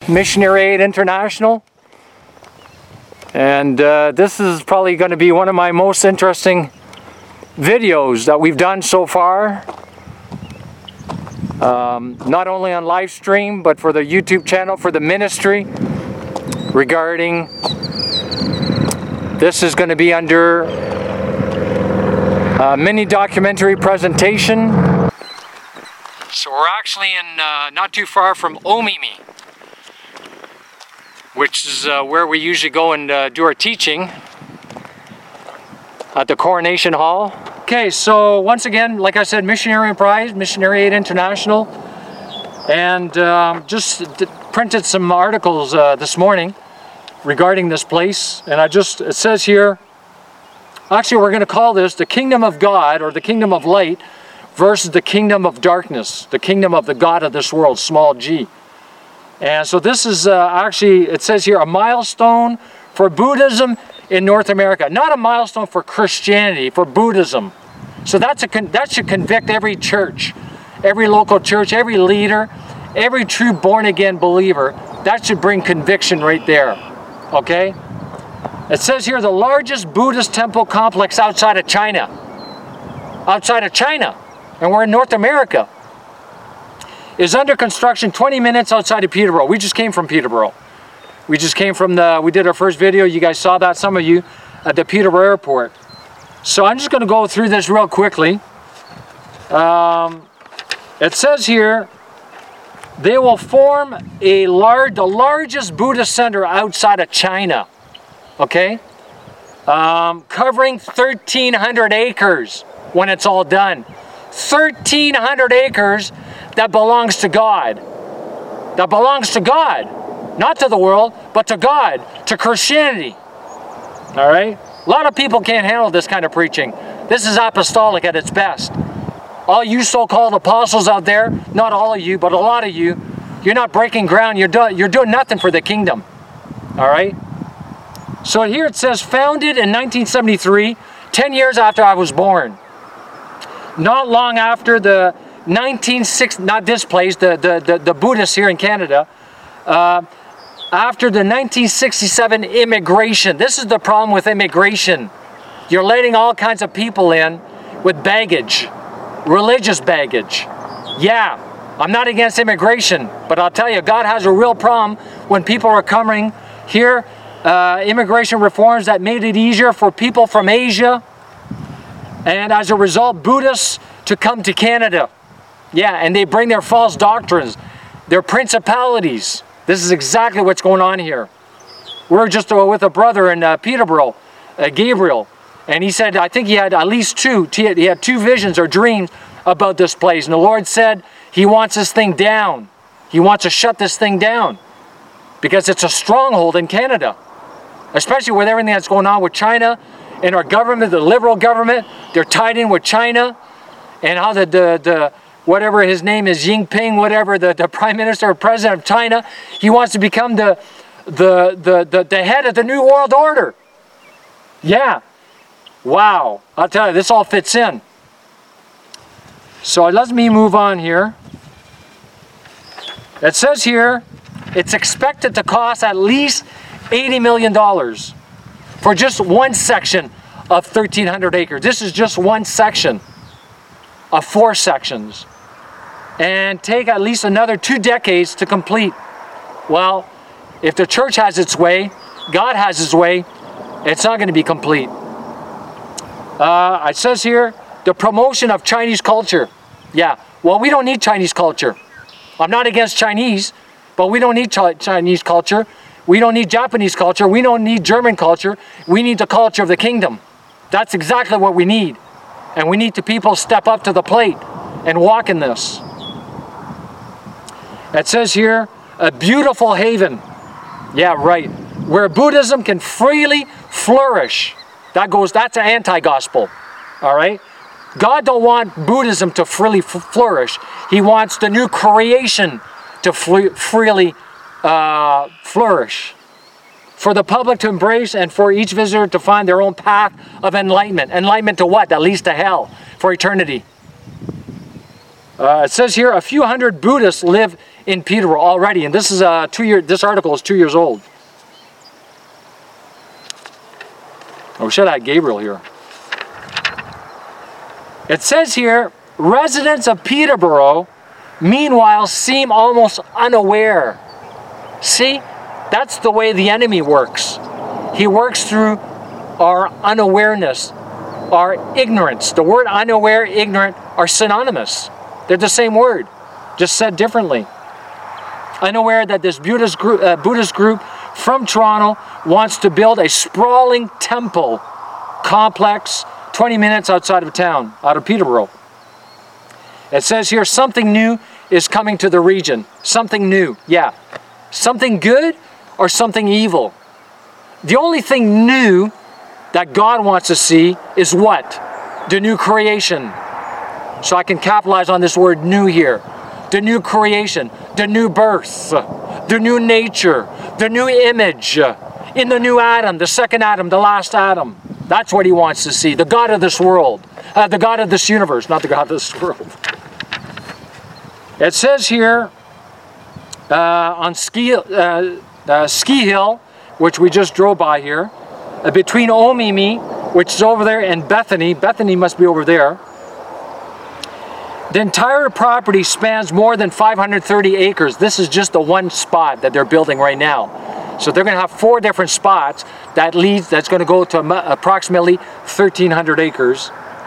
Missionary Aid International. And this is probably going to be one of my most interesting videos that we've done so far. Not only on live stream, but for the YouTube channel, for the ministry, regarding, this is going to be under a mini documentary presentation. So we're actually in not too far from Omimi, which is where we usually go and do our teaching at the Coronation Hall. Okay, so once again, like I said, Missionary Enterprise, Missionary Aid International, and just printed some articles this morning regarding this place. And it says here, actually we're going to call this the Kingdom of God, or the Kingdom of Light, versus the Kingdom of Darkness, the Kingdom of the God of this world, small g. And so this is actually, it says here, a milestone for Buddhism in North America. Not a milestone for Christianity, for Buddhism. So that should convict every church, every local church, every leader, every true born-again believer. That should bring conviction right there, okay? It says here, the largest Buddhist temple complex outside of China. Outside of China, and we're in North America, is under construction 20 minutes outside of Peterborough. We just came from Peterborough. We just came from we did our first video, you guys saw that, some of you, at the Peterborough Airport. So I'm just going to go through this real quickly. It says here, they will form the largest Buddhist center outside of China, okay? Covering 1,300 acres when it's all done. 1,300 acres that belongs to God. That belongs to God. Not to the world, but to God, to Christianity. All right? A lot of people can't handle this kind of preaching. This is apostolic at its best. All you so-called apostles out there, not all of you, but a lot of you, you're not breaking ground. You're doing nothing for the kingdom. All right? So here it says, founded in 1973, 10 years after I was born. Not long after the 1960, not this place, the Buddhists here in Canada, after the 1967 immigration. This is the problem with immigration. You're letting all kinds of people in with baggage, religious baggage. Yeah, I'm not against immigration, but I'll tell you, God has a real problem when people are coming here. Immigration reforms that made it easier for people from Asia, and as a result, Buddhists to come to Canada. Yeah, and they bring their false doctrines, their principalities. This is exactly what's going on here. We're just with a brother in Peterborough, Gabriel, and he said, I think he had at least two. He had two visions or dreams about this place, and the Lord said He wants this thing down. He wants to shut this thing down because it's a stronghold in Canada, especially with everything that's going on with China and our government, the liberal government. They're tied in with China, and how the whatever his name is, Xi Jinping, whatever, the Prime Minister or President of China, he wants to become the head of the New World Order. Yeah. Wow. I'll tell you, this all fits in. So let me move on here. It says here, it's expected to cost at least $80 million for just one section of 1,300 acres. This is just one section of 4 sections. And take at least another 2 decades to complete. Well, if the church has its way, God has His way, it's not going to be complete. It says here, the promotion of Chinese culture. Yeah, well, we don't need Chinese culture. I'm not against Chinese, but we don't need Chinese culture. We don't need Japanese culture. We don't need German culture. We need the culture of the kingdom. That's exactly what we need. And we need the people to step up to the plate and walk in this. It says here, a beautiful haven. Yeah, right. Where Buddhism can freely flourish. That's an anti-gospel. All right? God don't want Buddhism to freely flourish. He wants the new creation to freely flourish. For the public to embrace and for each visitor to find their own path of enlightenment. Enlightenment to what? That leads to hell for eternity. It says here, a few hundred Buddhists live in Peterborough already. And this is this article is 2 years old. I wish I had Gabriel here. It says here, residents of Peterborough, meanwhile, seem almost unaware. See, that's the way the enemy works. He works through our unawareness, our ignorance. The word unaware, ignorant are synonymous. They're the same word, just said differently. Unaware that this Buddhist group from Toronto wants to build a sprawling temple complex 20 minutes outside of town, out of Peterborough. It says here, something new is coming to the region. Something new, yeah. Something good or something evil? The only thing new that God wants to see is what? The new creation. So I can capitalize on this word new here. The new creation, the new birth, the new nature, the new image, in the new Adam, the second Adam, the last Adam. That's what he wants to see. The God of this world, the God of this universe, not the God of this world. It says here on Ski Hill, which we just drove by here, between Omimi, which is over there, and Bethany. Bethany must be over there. The entire property spans more than 530 acres. This is just the one spot that they're building right now. So they're going to have 4 different spots that's going to go to approximately 1,300 acres.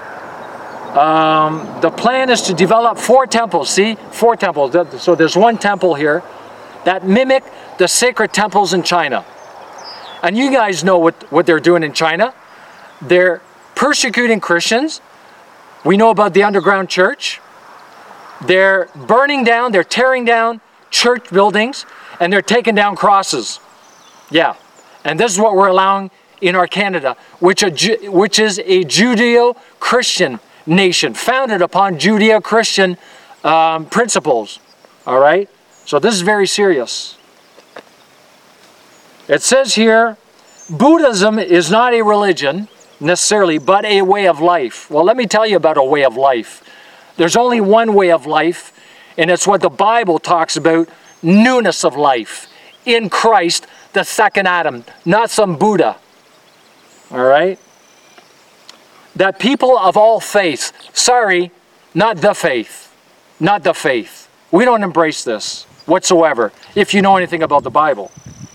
The plan is to develop 4 temples. See, 4 temples. So there's one temple here that mimic the sacred temples in China. And you guys know what they're doing in China. They're persecuting Christians. We know about the underground church. They're burning down, they're tearing down church buildings, and they're taking down crosses. Yeah, and this is what we're allowing in our Canada, which is a Judeo-Christian nation, founded upon Judeo-Christian principles. All right? So this is very serious. It says here, Buddhism is not a religion necessarily, but a way of life. Well, let me tell you about a way of life. There's only one way of life, and it's what the Bible talks about, newness of life. In Christ, the second Adam, not some Buddha. All right? That people of all faiths, sorry, not the faith. Not the faith. We don't embrace this whatsoever, if you know anything about the Bible.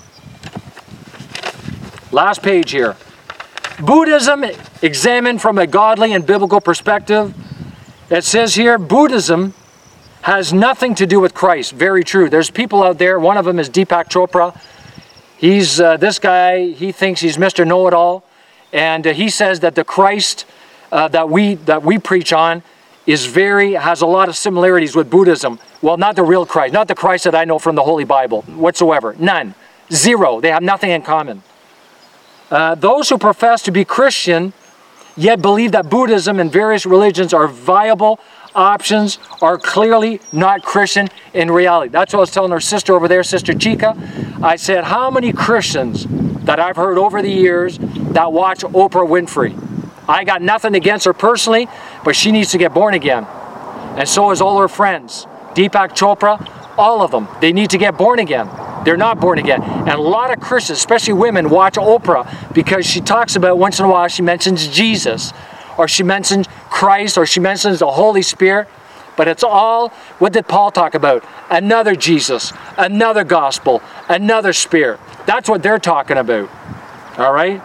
Last page here. Buddhism examined from a godly and biblical perspective. It says here, Buddhism has nothing to do with Christ. Very true. There's people out there, one of them is Deepak Chopra. He's this guy, he thinks he's Mr. Know-It-All. And he says that the Christ that we preach on has a lot of similarities with Buddhism. Well, not the real Christ, not the Christ that I know from the Holy Bible whatsoever. None. Zero. They have nothing in common. Those who profess to be Christian yet believe that Buddhism and various religions are viable options are clearly not Christian in reality. That's what I was telling our sister over there, Sister Chica. I said, how many Christians that I've heard over the years that watch Oprah Winfrey? I got nothing against her personally, but she needs to get born again. And so is all her friends. Deepak Chopra, all of them. They need to get born again. They're not born again. And a lot of Christians, especially women, watch Oprah because she talks about, once in a while, she mentions Jesus, or she mentions Christ, or she mentions the Holy Spirit. But it's all, what did Paul talk about? Another Jesus, another gospel, another spirit. That's what they're talking about. All right?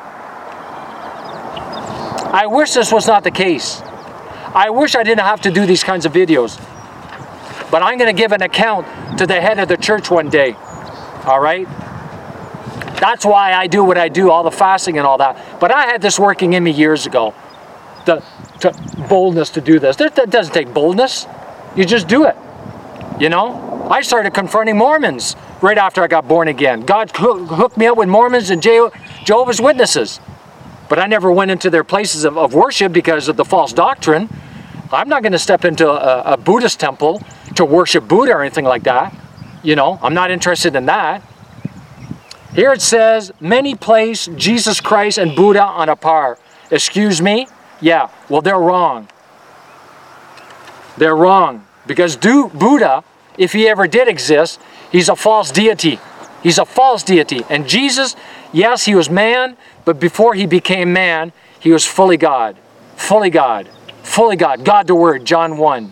I wish this was not the case. I wish I didn't have to do these kinds of videos. But I'm going to give an account to the head of the church one day. All right? That's why I do what I do, all the fasting and all that. But I had this working in me years ago. The boldness to do this. That doesn't take boldness. You just do it. You know? I started confronting Mormons right after I got born again. God hooked me up with Mormons and Jehovah's Witnesses. But I never went into their places of worship because of the false doctrine. I'm not going to step into a Buddhist temple to worship Buddha or anything like that. You know, I'm not interested in that. Here it says, many place Jesus Christ and Buddha on a par. Excuse me? Yeah, well, they're wrong. They're wrong. Because Buddha if he ever did exist, he's a false deity. He's a false deity. And Jesus, yes, he was man, but before he became man, he was fully God. Fully God. Fully God. God the Word, John 1.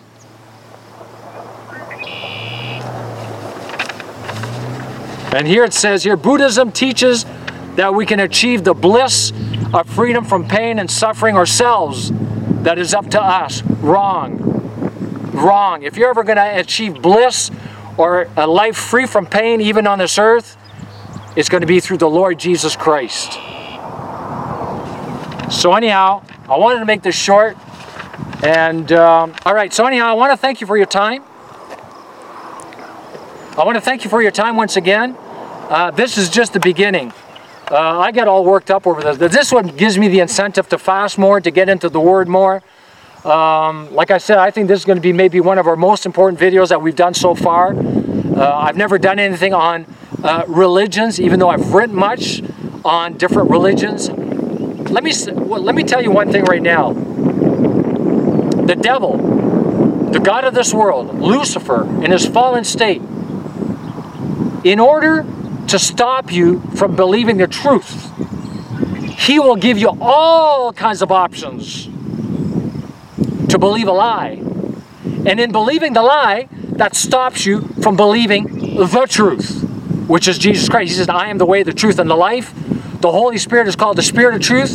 And here it says here, Buddhism teaches that we can achieve the bliss of freedom from pain and suffering ourselves. That is up to us. Wrong. Wrong. If you're ever going to achieve bliss or a life free from pain, even on this earth, it's going to be through the Lord Jesus Christ. So anyhow, I wanted to make this short. And, all right, so anyhow, I want to thank you for your time. I want to thank you for your time once again. This is just the beginning. I get all worked up over this. This one gives me the incentive to fast more, to get into the Word more. Like I said, I think this is going to be maybe one of our most important videos that we've done so far. I've never done anything on religions, even though I've written much on different religions. Let me tell you one thing right now. The devil, the god of this world, Lucifer, in his fallen state, in order to stop you from believing the truth, he will give you all kinds of options to believe a lie. And in believing the lie, that stops you from believing the truth, which is Jesus Christ. He says, I am the way, the truth, and the life. The Holy Spirit is called the Spirit of truth.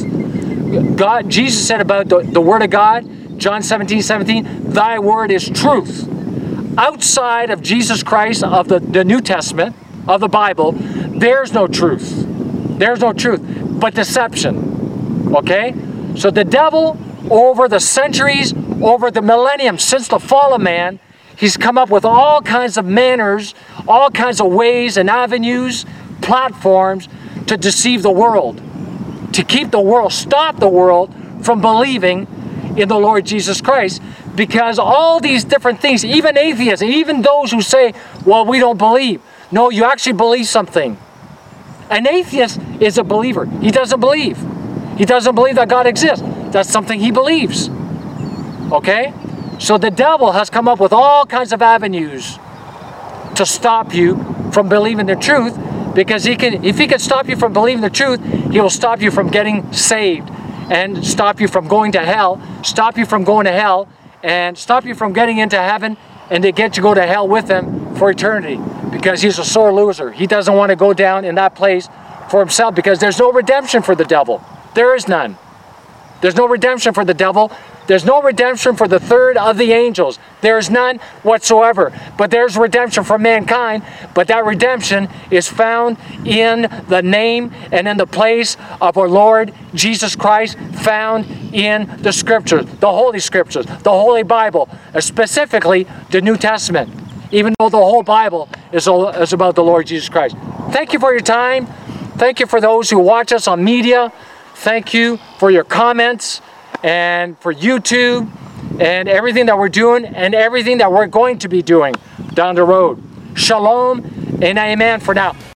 Jesus said about the Word of God, John 17:17, thy word is truth. Outside of Jesus Christ, of the New Testament, of the Bible, there's no truth. There's no truth, but deception. Okay? So the devil, over the centuries, over the millennium, since the fall of man, he's come up with all kinds of manners, all kinds of ways and avenues, platforms to deceive the world, to keep the world, stop the world from believing in the Lord Jesus Christ, because all these different things, even atheists, even those who say, well, we don't believe. No, you actually believe something. An atheist is a believer. He doesn't believe. He doesn't believe that God exists. That's something he believes. Okay? So the devil has come up with all kinds of avenues to stop you from believing the truth, because if he can stop you from believing the truth, he will stop you from getting saved, and stop you from going to hell, stop you from going to hell, and stop you from getting into heaven, and to get you go to hell with him for eternity, because he's a sore loser. He doesn't want to go down in that place for himself, because there's no redemption for the devil. There is none. There's no redemption for the devil. There's no redemption for the third of the angels. There's none whatsoever. But there's redemption for mankind. But that redemption is found in the name and in the place of our Lord Jesus Christ, found in the Scriptures, the Holy Scriptures, the Holy Bible, specifically the New Testament, even though the whole Bible is about the Lord Jesus Christ. Thank you for your time. Thank you for those who watch us on media. Thank you for your comments, and for YouTube, and everything that we're doing, and everything that we're going to be doing down the road. Shalom and amen for now.